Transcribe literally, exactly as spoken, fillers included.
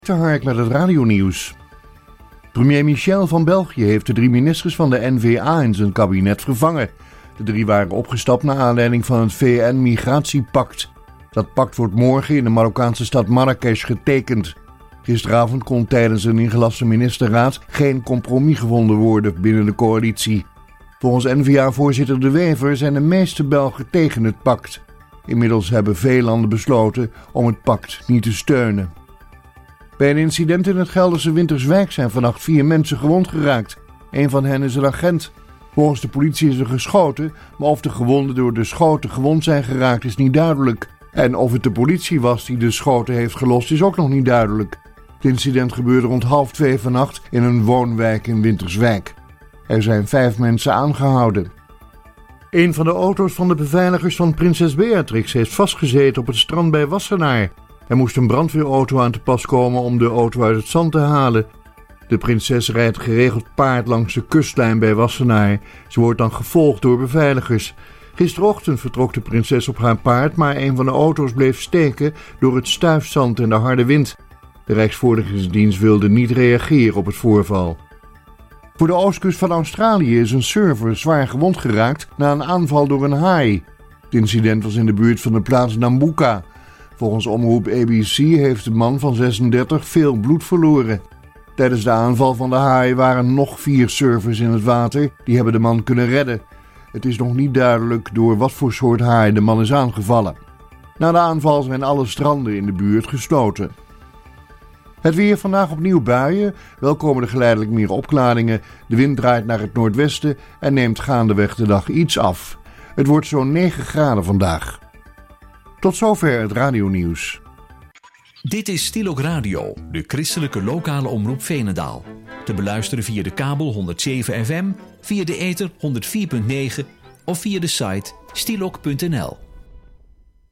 Te Hark met het radionieuws. Premier Michel van België heeft de drie ministers van de N V A in zijn kabinet vervangen. De drie waren opgestapt naar aanleiding van het V N-migratiepact. Dat pact wordt morgen in de Marokkaanse stad Marrakesh getekend. Gisteravond kon tijdens een ingelaste ministerraad geen compromis gevonden worden binnen de coalitie. Volgens N V A-voorzitter De Wever zijn de meeste Belgen tegen het pact. Inmiddels hebben veel landen besloten om het pact niet te steunen. Bij een incident in het Gelderse Winterswijk zijn vannacht vier mensen gewond geraakt. Een van hen is een agent. Volgens de politie is er geschoten, maar of de gewonden door de schoten gewond zijn geraakt is niet duidelijk. En of het de politie was die de schoten heeft gelost is ook nog niet duidelijk. Het incident gebeurde rond half twee vannacht in een woonwijk in Winterswijk. Er zijn vijf mensen aangehouden. Een van de auto's van de beveiligers van prinses Beatrix heeft vastgezeten op het strand bij Wassenaar. Er moest een brandweerauto aan te pas komen om de auto uit het zand te halen. De prinses rijdt geregeld paard langs de kustlijn bij Wassenaar. Ze wordt dan gevolgd door beveiligers. Gisterochtend vertrok de prinses op haar paard, maar een van de auto's bleef steken door het stuifzand en de harde wind. De Rijksvoorlichtingsdienst wilde niet reageren op het voorval. Voor de oostkust van Australië is een surfer zwaar gewond geraakt na een aanval door een haai. Het incident was in de buurt van de plaats Nambucca. Volgens omroep A B C heeft de man van zesendertig veel bloed verloren. Tijdens de aanval van de haai waren nog vier surfers in het water. Die hebben de man kunnen redden. Het is nog niet duidelijk door wat voor soort haai de man is aangevallen. Na de aanval zijn alle stranden in de buurt gesloten. Het weer vandaag opnieuw buien. Wel komen er geleidelijk meer opklaringen. De wind draait naar het noordwesten en neemt gaandeweg de dag iets af. Het wordt zo'n negen graden vandaag. Tot zover het radionieuws. Dit is Stilok Radio, de christelijke lokale omroep Veenendaal. Te beluisteren via de kabel honderd zeven F M, via de ether honderd vier komma negen of via de site stilok punt n l.